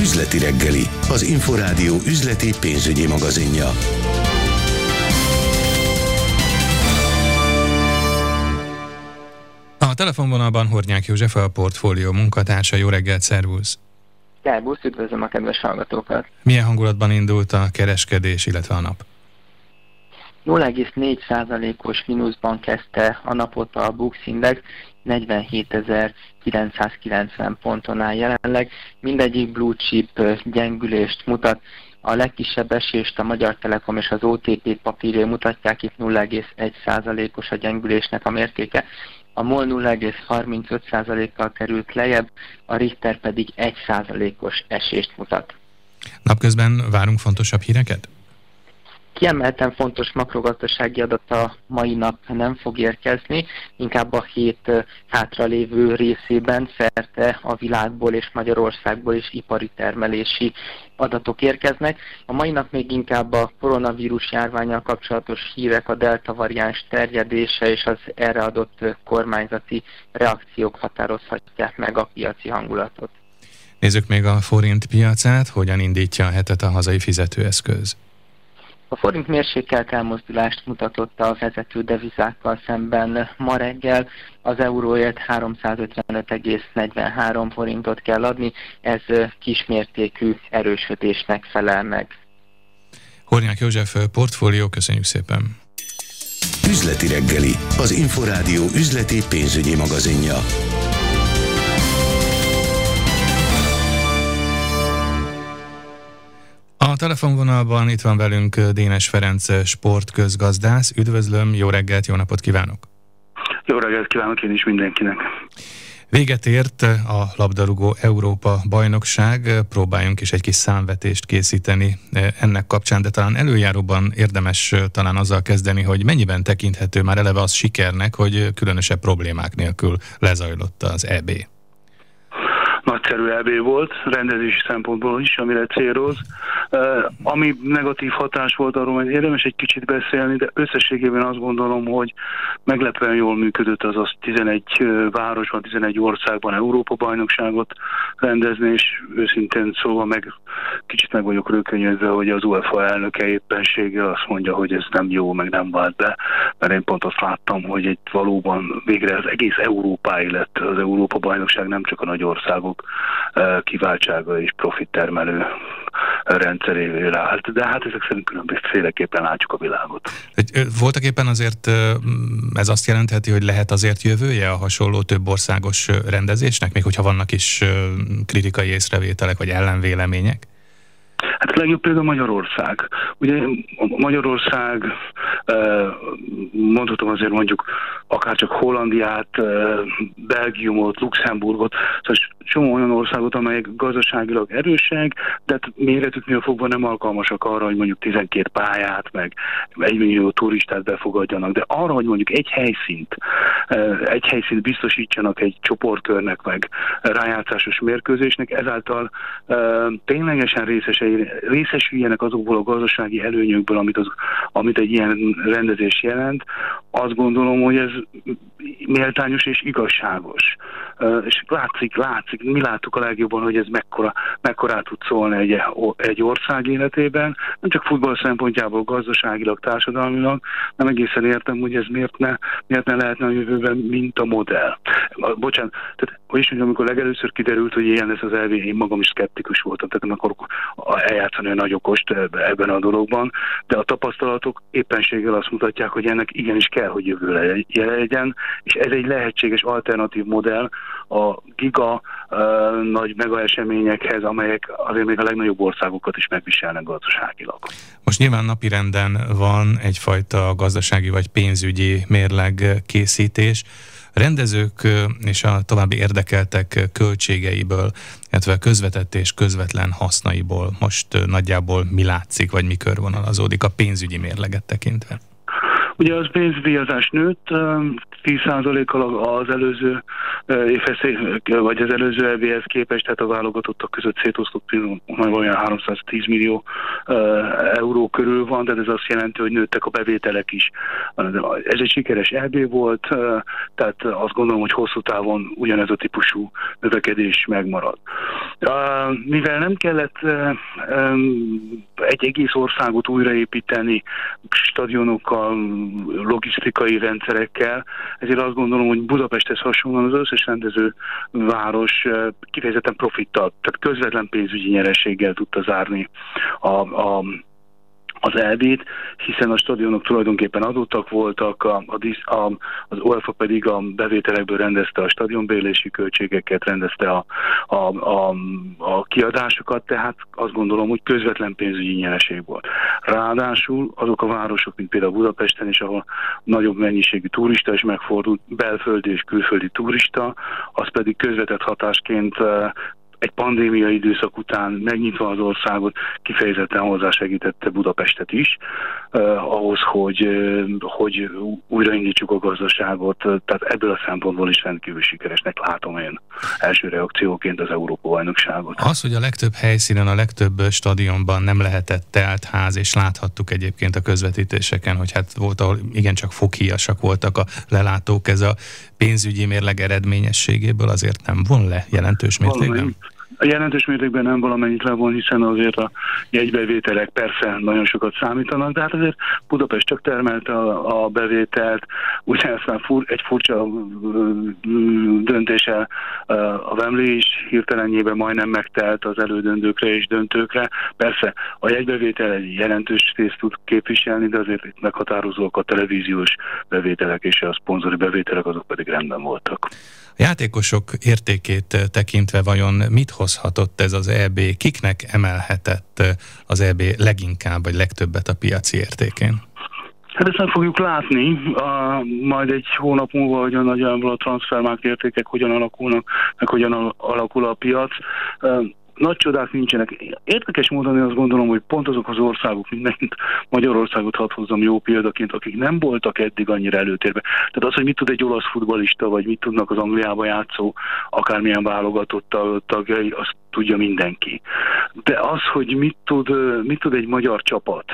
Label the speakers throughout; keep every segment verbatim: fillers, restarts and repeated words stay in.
Speaker 1: Üzleti reggeli, az Inforádió üzleti pénzügyi magazinja.
Speaker 2: A telefonvonalban Hornyák József, a Portfólió munkatársa. Jó reggelt, szervusz!
Speaker 3: Szervusz, üdvözlöm a kedves hallgatókat!
Speaker 2: Milyen hangulatban indult a kereskedés, illetve a nap?
Speaker 3: nulla egész négy százalékos mínuszban kezdte a napot a Bux Index, negyvenhétezer-kilencszázkilencven ponton áll jelenleg. Mindegyik blue chip gyengülést mutat. A legkisebb esést a Magyar Telekom és az o té pé papírjai mutatják, itt nulla egész egy százalékos a gyengülésnek a mértéke. A MOL nulla egész harmincöt százalékkal került lejjebb, a Richter pedig egy százalékos esést mutat.
Speaker 2: Napközben várunk fontosabb híreket?
Speaker 3: Kiemelten fontos makrogazdasági adat a mai nap nem fog érkezni, inkább a hét hátralévő részében szerte a világból és Magyarországból is ipari termelési adatok érkeznek. A mai nap még inkább a koronavírus járvánnyal kapcsolatos hírek, a delta variáns terjedése és az erre adott kormányzati reakciók határozhatják meg a piaci hangulatot.
Speaker 2: Nézzük még a forint piacát, hogyan indítja a hetet a hazai fizetőeszköz.
Speaker 3: A forint mérsékelt elmozdulást mutatott a vezető devizákkal szemben ma reggel. Az euróért háromszázötvenöt egész negyvenhárom forintot kell adni, ez kismértékű erősödésnek felel meg.
Speaker 2: Hornyák József, Portfólió, köszönjük szépen!
Speaker 1: Üzleti reggeli, az Inforádió üzleti pénzügyi magazinja.
Speaker 2: A telefonvonalban itt van velünk Dénes Ferenc sportközgazdász. Üdvözlöm, jó reggelt, jó napot kívánok!
Speaker 4: Jó reggelt kívánok én is mindenkinek!
Speaker 2: Véget ért a labdarúgó Európa bajnokság, próbáljunk is egy kis számvetést készíteni ennek kapcsán, de talán előjáróban érdemes talán azzal kezdeni, hogy mennyiben tekinthető már eleve az sikernek, hogy különösebb problémák nélkül lezajlott az é bé.
Speaker 4: Nagyszerű é bé volt, rendezési szempontból is, amire céloz. Uh, ami negatív hatás volt, arról majd érdemes egy kicsit beszélni, de összességében azt gondolom, hogy meglepően jól működött az az tizenegy városban, tizenegy országban Európa-bajnokságot rendezni, és őszintén szóval meg kicsit meg vagyok rökönyödve, hogy az u ef á elnöke éppenséggel azt mondja, hogy ez nem jó, meg nem vált be, mert én pont azt láttam, hogy egy valóban végre az egész Európái lett az Európa-bajnokság, nem csak a nagy országok kiváltsága és profittermelő rendszerévé állt, de hát ezek szerint különbözőféleképpen látjuk a világot.
Speaker 2: Voltak éppen azért ez azt jelentheti, hogy lehet azért jövője a hasonló több országos rendezésnek, még hogyha vannak is kritikai észrevételek vagy ellenvélemények?
Speaker 4: Hát a legjobb például Magyarország. Ugye Magyarország, mondhatom azért mondjuk akárcsak Hollandiát, Belgiumot, Luxemburgot, szóval csomó olyan országot, amelyek gazdaságilag erősek, de hát méretüknél fogva nem alkalmasak arra, hogy mondjuk tizenkét pályát, meg egy millió turistát befogadjanak, de arra, hogy mondjuk egy helyszínt, egy helyszínt biztosítsanak egy csoportkörnek, meg rájátszásos mérkőzésnek, ezáltal ténylegesen részes részesüljenek azokból a gazdasági előnyökből, amit, az, amit egy ilyen rendezés jelent, azt gondolom, hogy ez méltányos és igazságos. Uh, és látszik, látszik, mi láttuk a legjobban, hogy ez mekkora, mekkorát tud szólni egy, egy ország életében, nem csak futball szempontjából, gazdaságilag, társadalmilag, nem egészen értem, hogy ez miért ne, miért ne lehetne a jövőben mint a modell. Bocsánat, tehát hogy is mondjam, amikor legelőször kiderült, hogy ilyen lesz az é bé, én magam is szkeptikus voltam, tehát nem akarok eljátszani a nagy okost ebben a dologban, de a tapasztalatok éppenséggel azt mutatják, hogy ennek igenis kell, hogy jövő legyen, és ez egy lehetséges alternatív modell a giga uh, nagy mega eseményekhez, amelyek azért még a legnagyobb országokat is megviselnek gazdaságilag.
Speaker 2: Most nyilván napirenden van egyfajta gazdasági vagy pénzügyi mérleg készítés. Rendezők és a további érdekeltek költségeiből, illetve közvetett és közvetlen hasznaiból most nagyjából mi látszik, vagy mi körvonalazódik a pénzügyi mérleget tekintve?
Speaker 4: Ugye az pénzdíjazás nőtt tíz százalékkal az előző évhez, vagy az előző é béhez képest, tehát a válogatottak között szétosztott olyan háromszáztíz millió euró körül van, de ez azt jelenti, hogy nőttek a bevételek is. Ez egy sikeres é bé volt, tehát azt gondolom, hogy hosszú távon ugyanez a típusú növekedés megmarad. Mivel nem kellett egy egész országot újraépíteni stadionokkal, logisztikai rendszerekkel, ezért azt gondolom, hogy Budapesthez hasonlóan az összes rendező város kifejezetten profittal, tehát közvetlen pénzügyi nyereséggel tudta zárni a, a az é bét, hiszen a stadionok tulajdonképpen adottak voltak, a, a, a, az UEFA pedig a bevételekből rendezte a stadionbérlési költségeket, rendezte a, a, a, a kiadásokat, tehát azt gondolom, hogy közvetlen pénzügyi nyereség volt. Ráadásul azok a városok, mint például Budapesten is, ahol nagyobb mennyiségű turista is megfordult, belföldi és külföldi turista, az pedig közvetett hatásként egy pandémia időszak után megnyitva az országot kifejezetten hozzásegítette Budapestet is, eh, ahhoz, hogy, eh, hogy újraindítsuk a gazdaságot, tehát ebből a szempontból is rendkívül sikeresnek látom én első reakcióként az Európa-bajnokságot.
Speaker 2: Az, hogy a legtöbb helyszínen, a legtöbb stadionban nem lehetett telt ház, és láthattuk egyébként a közvetítéseken, hogy hát volt, ahol igencsak foghíjasak voltak a lelátók, ez a pénzügyi mérleg eredményességéből azért nem von le jelentős mértékben?
Speaker 4: A jelentős mértékben nem valamennyit levon, hiszen azért a jegybevételek persze nagyon sokat számítanak, de hát azért Budapest csak termelte a, a bevételt, ugye aztán fur, egy furcsa döntéssel a Wembley is hirtelenjében majdnem megtelt az elődöntőkre és döntőkre. Persze a jegybevétel egy jelentős részt tud képviselni, de azért itt meghatározóak a televíziós bevételek és a szponzori bevételek, azok pedig rendben voltak.
Speaker 2: A játékosok értékét tekintve vajon mit hozhatott ez az é bé? Kiknek emelhetett az é bé leginkább, vagy legtöbbet a piaci értékén?
Speaker 4: Hát ezt nem fogjuk látni, uh, majd egy hónap múlva, hogy a nagyjából a transfermárk értékek hogyan alakulnak, meg hogyan alakul a piac. Uh, Nagy csodák nincsenek. Érdekes módon én azt gondolom, hogy pont azok az országok, mint megint Magyarországot hadd hozzam jó példaként, akik nem voltak eddig annyira előtérben. Tehát az, hogy mit tud egy olasz futballista, vagy mit tudnak az Angliába játszó, akármilyen válogatott tagjai, azt tudja mindenki. De az, hogy mit tud, mit tud egy magyar csapat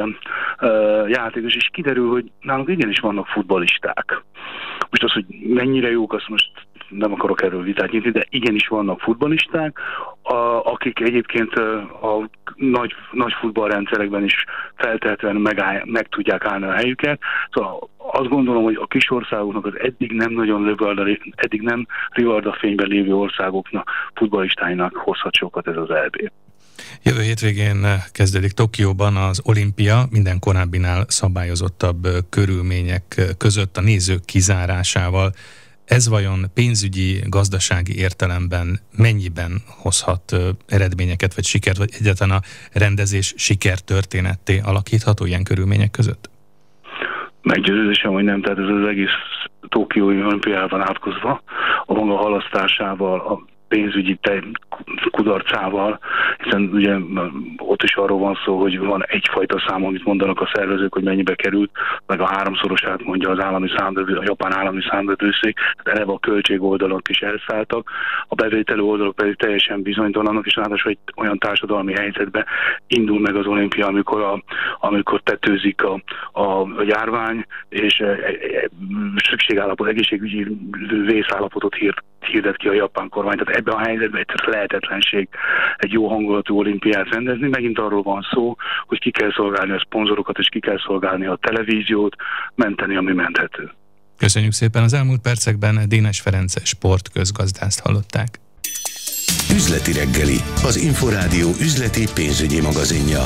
Speaker 4: játékos, és kiderül, hogy nálunk igenis vannak futballisták. Most az, hogy mennyire jók, azt most nem akarok erről vitát nyitni, de igenis vannak futballisták, akik egyébként a nagy, nagy futballrendszerekben is feltehetően megáll, meg tudják állni a helyüket. Szóval azt gondolom, hogy a kis országoknak az eddig nem nagyon rivalda, eddig nem rivalda fényben lévő országoknak, futballistáinak hozhat sokat ez az é bé.
Speaker 2: Jövő hétvégén kezdődik Tokióban az olimpia, minden korábbinál szabályozottabb körülmények között a nézők kizárásával. Ez vajon pénzügyi, gazdasági értelemben mennyiben hozhat eredményeket vagy sikert, vagy egyáltalán a rendezés sikertörténetté alakítható ilyen körülmények között?
Speaker 4: Meggyőződésem, hogy nem, tehát ez az egész tokiói olimpiában átkozva, a maga halasztásával, a pénzügyi kudarcával, hiszen ugye ott is arról van szó, hogy van egyfajta szám, amit mondanak a szervezők, hogy mennyibe került, meg a háromszorosát mondja az állami számvevő, a japán állami számvevőszék, tehát eleve a költség oldalak is elszálltak, a bevételi oldalak pedig teljesen bizonytalanok, és ráadásul egy olyan társadalmi helyzetbe indul meg az olimpia, amikor, a, amikor tetőzik a, a, a járvány, és e, e, szükségállapot, egészségügyi vészállapotot hírt, hirdet ki a japán kormány. Tehát ebben a helyzetben egy lehetetlenség egy jó hangulatú olimpiát rendezni. Megint arról van szó, hogy ki kell szolgálni a szponzorokat, és ki kell szolgálni a televíziót, menteni, ami menthető.
Speaker 2: Köszönjük szépen. Az elmúlt percekben Dénes Ferenc sportközgazdászt hallották.
Speaker 1: Üzleti reggeli, az Inforádió üzleti pénzügyi magazinja.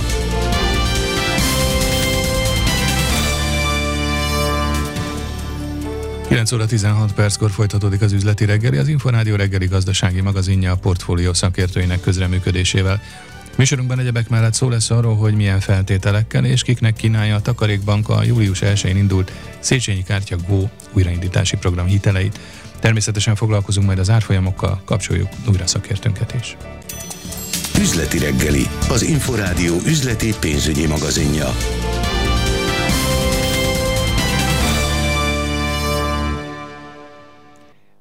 Speaker 2: kilenc óra tizenhat perckor folytatódik az üzleti reggeli, az Inforádió reggeli gazdasági magazinja a portfólió szakértőinek közreműködésével. Műsorunkban egyebek mellett szó lesz arról, hogy milyen feltételekkel és kiknek kínálja a Takarékbank a július elsején indult Széchenyi Kártya Go újraindítási program hiteleit. Természetesen foglalkozunk majd az árfolyamokkal, kapcsoljuk újra szakértőnket is.
Speaker 1: Üzleti reggeli, az Inforádió üzleti pénzügyi magazinja.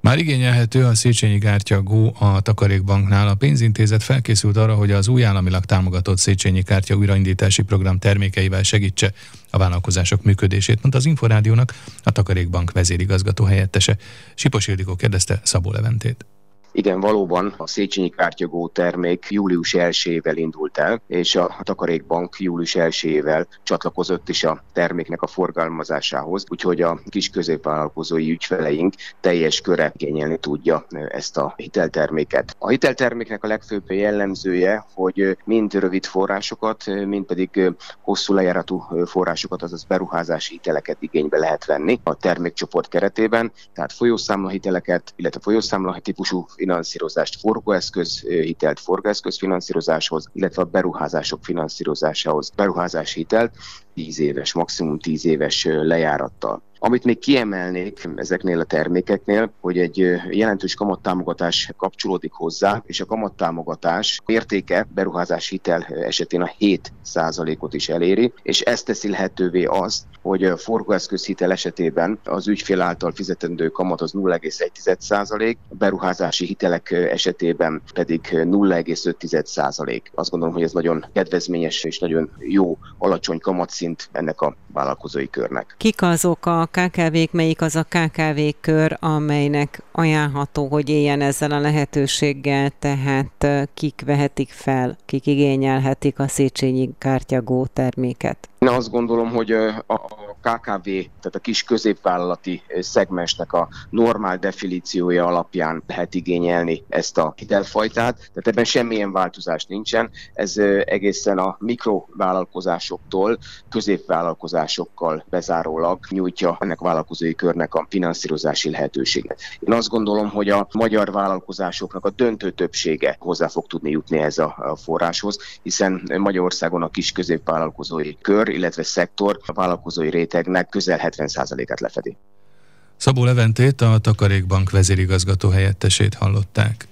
Speaker 2: Már igényelhető a Széchenyi Kártya Go a Takarékbanknál. A pénzintézet felkészült arra, hogy az új államilag támogatott Széchenyi Kártya újraindítási program termékeivel segítse a vállalkozások működését, mondta az Inforádiónak a Takarékbank vezérigazgató helyettese. Sipos Ildikó kérdezte Szabó Leventét.
Speaker 5: Igen, valóban a Széchenyi Kártya Go termék július elsejével indult el, és a Takarékbank július elsejével csatlakozott is a terméknek a forgalmazásához, úgyhogy a kis középvállalkozói ügyfeleink teljes köre igényelni tudja ezt a hitelterméket. A hitelterméknek a legfőbb jellemzője, hogy mind rövid forrásokat, mind pedig hosszú lejáratú forrásokat, azaz beruházási hiteleket igénybe lehet venni a termékcsoport keretében, tehát folyószámlahiteleket, illetve folyószámla típusú finanszírozást, forgóeszköz hitelt, forgóeszköz finanszírozáshoz, illetve a beruházások finanszírozásához, beruházási hitelt tíz éves, maximum tíz éves lejárattal. Amit még kiemelnék ezeknél a termékeknél, hogy egy jelentős kamattámogatás kapcsolódik hozzá, és a kamattámogatás értéke beruházási hitel esetén a hét százalékot is eléri, és ezt teszi lehetővé azt, hogy a forgóeszközhitel esetében az ügyfél által fizetendő kamat az nulla egész egy százalék, a beruházási hitelek esetében pedig nulla egész öt százalék. Azt gondolom, hogy ez nagyon kedvezményes és nagyon jó, alacsony kamatszint ennek a vállalkozói körnek.
Speaker 6: Kik azok a ká ká vék, melyik az a ká ká vé kör, amelynek ajánlható, hogy éljen ezzel a lehetőséggel, tehát kik vehetik fel, kik igényelhetik a Széchenyi Kártya Go terméket?
Speaker 5: Én azt gondolom, hogy a ká ká vé, tehát a kis középvállalati szegmensnek a normál definíciója alapján lehet igényelni ezt a hitelfajtát, tehát ebben semmilyen változás nincsen, ez egészen a mikrovállalkozásoktól középvállalkozásokkal bezárólag nyújtja ennek a vállalkozói körnek a finanszírozási lehetőséget. Én azt gondolom, hogy a magyar vállalkozásoknak a döntő többsége hozzá fog tudni jutni ez a forráshoz, hiszen Magyarországon a kis középvállalkozói kör, illetve szektor a vállalkozói rétegnek közel hetven százalékát lefedi.
Speaker 2: Szabó Leventét, a Takarékbank vezérigazgató helyettesét hallották.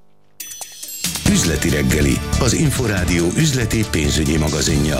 Speaker 1: Üzleti reggeli, az Inforádió üzleti pénzügyi magazinja.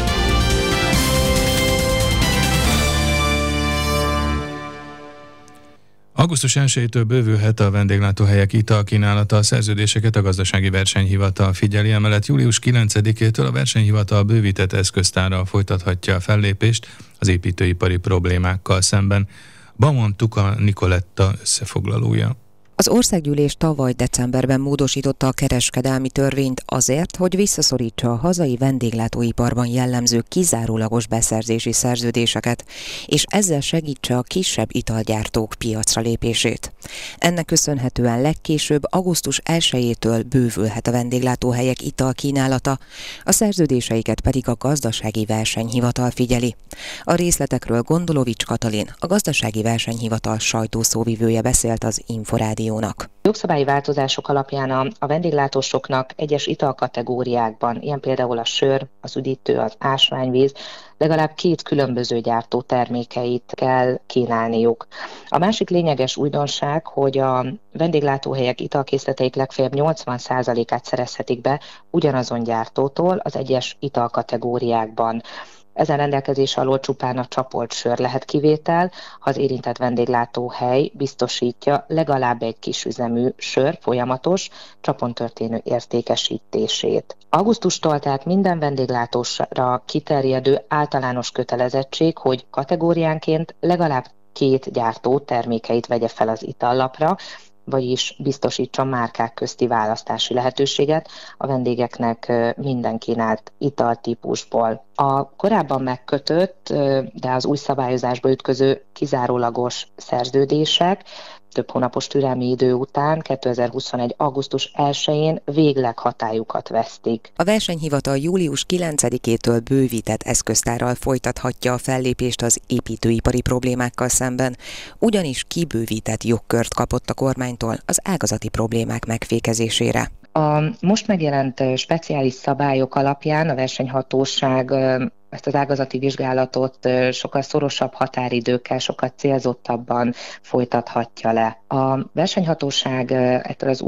Speaker 2: augusztus elsejétől bővülhet a vendéglátóhelyek italkínálata, a szerződéseket a Gazdasági Versenyhivatal figyeli, emellett július kilencedikétől a Versenyhivatal bővített eszköztárral folytathatja a fellépést az építőipari problémákkal szemben. Bamon Tuka Nikoletta összefoglalója.
Speaker 7: Az országgyűlés tavaly decemberben módosította a kereskedelmi törvényt azért, hogy visszaszorítsa a hazai vendéglátóiparban jellemző kizárólagos beszerzési szerződéseket, és ezzel segítse a kisebb italgyártók piacra lépését. Ennek köszönhetően legkésőbb augusztus elsejétől bővülhet a vendéglátóhelyek italkínálata, a szerződéseiket pedig a Gazdasági Versenyhivatal figyeli. A részletekről Gondolovics Katalin, a Gazdasági Versenyhivatal sajtószóvivője beszélt az Inforádió.
Speaker 8: Jogszabályi változások alapján a, a vendéglátósoknak egyes italkategóriákban, ilyen például a sör, az üdítő, az ásványvíz, legalább két különböző gyártó termékeit kell kínálniuk. A másik lényeges újdonság, hogy a vendéglátóhelyek italkészleteik legfeljebb nyolcvan százalékát szerezhetik be ugyanazon gyártótól az egyes italkategóriákban. Ezen rendelkezés alól csupán a csapolt sör lehet kivétel, ha az érintett vendéglátóhely biztosítja legalább egy kisüzemű sör folyamatos, csapon történő értékesítését. Augusztustól tehát minden vendéglátósra kiterjedő általános kötelezettség, hogy kategóriánként legalább két gyártó termékeit vegye fel az itallapra, vagyis biztosítsa márkák közti választási lehetőséget a vendégeknek minden kínált italtípusból. A korábban megkötött, de az új szabályozásba ütköző kizárólagos szerződések több hónapos türelmi idő után kétezer-huszonegy. augusztus elsején végleg hatályukat vesztik.
Speaker 7: A versenyhivatal július kilencedikétől bővített eszköztárral folytathatja a fellépést az építőipari problémákkal szemben, ugyanis kibővített jogkört kapott a kormánytól az ágazati problémák megfékezésére.
Speaker 8: A most megjelent speciális szabályok alapján a versenyhatóság ezt az ágazati vizsgálatot sokkal szorosabb határidőkkel, sokkal célzottabban folytathatja le. A versenyhatóság ettől az új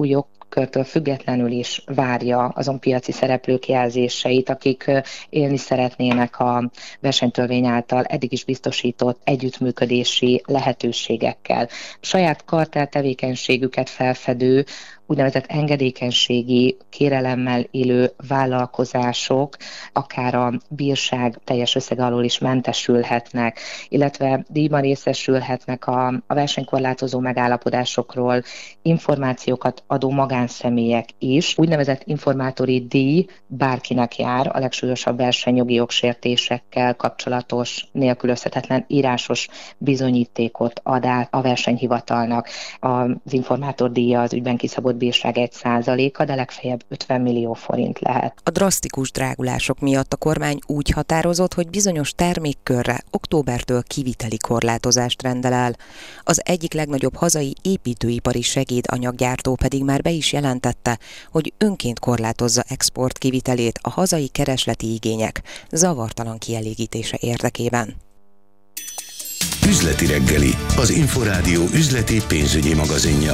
Speaker 8: szereplőkörtől függetlenül is várja azon piaci szereplők jelzéseit, akik élni szeretnének a versenytörvény által eddig is biztosított együttműködési lehetőségekkel. Saját kartell tevékenységüket felfedő, úgynevezett engedékenységi kérelemmel élő vállalkozások akár a bírság teljes összege alól is mentesülhetnek, illetve díjban részesülhetnek a, a versenykorlátozó megállapodásokról információkat adó magánszemélyek is. Úgynevezett informátori díj bárkinek jár a legsúlyosabb versenyjogi jogsértésekkel kapcsolatos nélkülözhetetlen írásos bizonyítékot ad át a versenyhivatalnak. Az informátor díja az ügyben kiszabott bírság egy százaléka, de legfeljebb ötven millió forint lehet.
Speaker 7: A drasztikus drágulások miatt a kormány úgy határozott, hogy bizonyos termékkörre októbertől kiviteli korlátozást rendel el. Az egyik legnagyobb hazai építőipari segédanyaggyártó pedig már be is jelentette, hogy önként korlátozza export kivitelét a hazai keresleti igények zavartalan kielégítése érdekében.
Speaker 1: Üzleti reggeli, az Inforádió üzleti pénzügyi magazinja.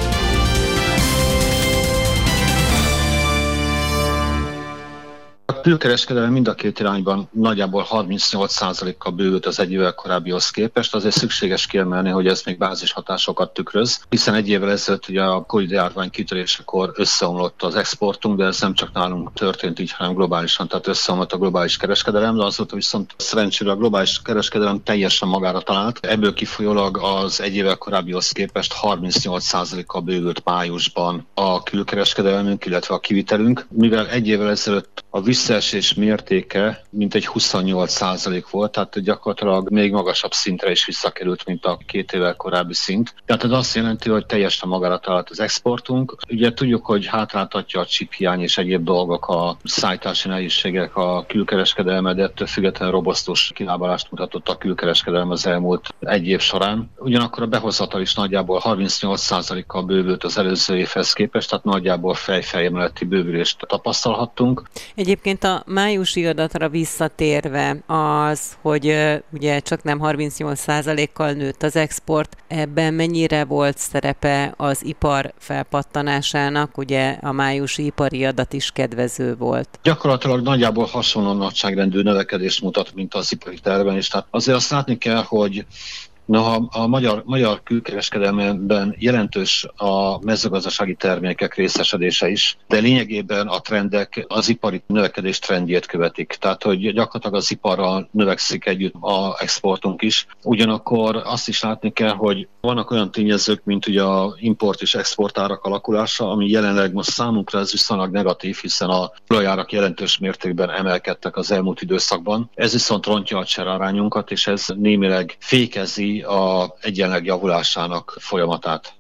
Speaker 9: A külkereskedelem mind a két irányban nagyjából harmincnyolc százalékkal bővült az egy évvel korábbihoz képest, azért szükséges kiemelni, hogy ez még bázishatásokat tükröz, hiszen egy évvel ezelőtt ugye a Covid járvány kitörésekor összeomlott az exportunk, de ez nem csak nálunk történt így, hanem globálisan, tehát összeomlott a globális kereskedelem, de azóta viszont szerencsére a globális kereskedelem teljesen magára talált. Ebből kifolyólag az egy évvel korábbihoz képest harmincnyolc százalékkal bővült májusban a külkereskedelmünk, illetve a kivitelünk, mivel egy évvel ezelőtt a visszaesés mértéke mintegy huszonnyolc százalék volt, tehát gyakorlatilag még magasabb szintre is visszakerült, mint a két évvel korábbi szint. Tehát ez azt jelenti, hogy teljesen magára talált az exportunk. Ugye tudjuk, hogy hátráltatja a chiphiány és egyéb dolgok, a szállítási nehézségek a külkereskedelmet, de ettől függetlenül robosztus kilábalást mutatott a külkereskedelem az elmúlt egy év során. Ugyanakkor a behozatal is nagyjából harmincnyolc százalékkal bővült az előző évhez képest, tehát nagyjából fejfejemeletti bővülést tapasztalhattunk.
Speaker 6: Egyébként a májusi adatra visszatérve az, hogy uh, ugye csak nem harmincnyolc százalékkal nőtt az export, ebben mennyire volt szerepe az ipar felpattanásának, ugye a májusi ipari adat is kedvező volt.
Speaker 9: Gyakorlatilag nagyjából hasonló nagyságrendű növekedést mutat, mint az ipari tervben is. Tehát azért azt látni kell, hogy Noha a magyar, magyar külkereskedelmben jelentős a mezőgazdasági termékek részesedése is, de lényegében a trendek az ipari növekedés trendjét követik. Tehát, hogy gyakorlatilag az iparral növekszik együtt az exportunk is. Ugyanakkor azt is látni kell, hogy vannak olyan tényezők, mint ugye a import és export árak alakulása, ami jelenleg most számunkra ez viszonylag negatív, hiszen a olajárak jelentős mértékben emelkedtek az elmúlt időszakban. Ez viszont rontja a cserarányunkat, és ez némileg fékezi a egyenleg javulásának folyamatát.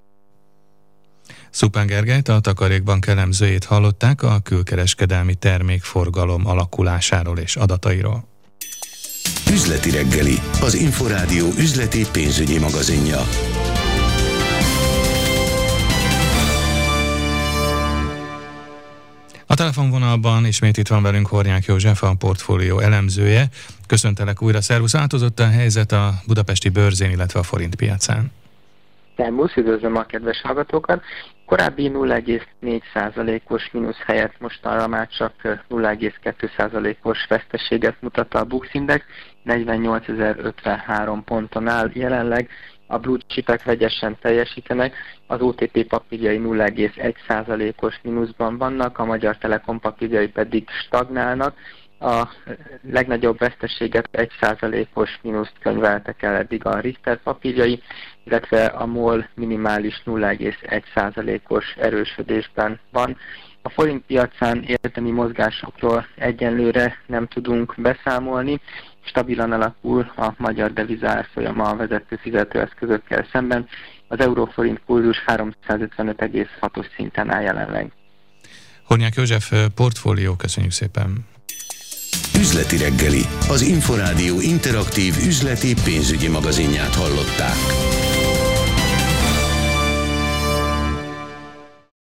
Speaker 2: Szupán Gergelyt, a Takarékbank elemzőjét hallották a külkereskedelmi termékforgalom alakulásáról és adatairól.
Speaker 1: Üzleti reggeli, az Inforádió üzleti pénzügyi magazinja.
Speaker 2: A telefonvonalban ismét itt van velünk Hornyák József, a portfólió elemzője. Köszöntelek újra, szervusz! Változott a helyzet a budapesti bőrzén, illetve a forint piacán?
Speaker 3: Szervusz, üdvözlöm a kedves hallgatókat! Korábbi nulla egész négy százalékos mínusz helyett mostanra már csak nulla egész kettő százalékos veszteséget mutat a Bux Index, negyvennyolcezer-ötvenhárom ponton áll jelenleg. A blue chipek vegyesen teljesítenek, az o té pé papírjai nulla egész egy százalékos mínuszban vannak, a Magyar Telekom papírjai pedig stagnálnak. A legnagyobb veszteséget egy százalékos mínuszt könyveltek el eddig a Richter papírjai, illetve a MOL minimális nulla egész egy százalékos erősödésben van. A forint piacán érdemi mozgásokról egyenlőre nem tudunk beszámolni. Stabilan alakul a magyar devizárfolyama a vezető fizetőeszközökkel szemben. Az euróforint kurzus háromszázötvenöt egész hatos szinten áll jelenleg.
Speaker 2: Hornyák József, portfólió, köszönjük szépen!
Speaker 1: Üzleti reggeli, az Inforádió interaktív üzleti pénzügyi magazinját hallották.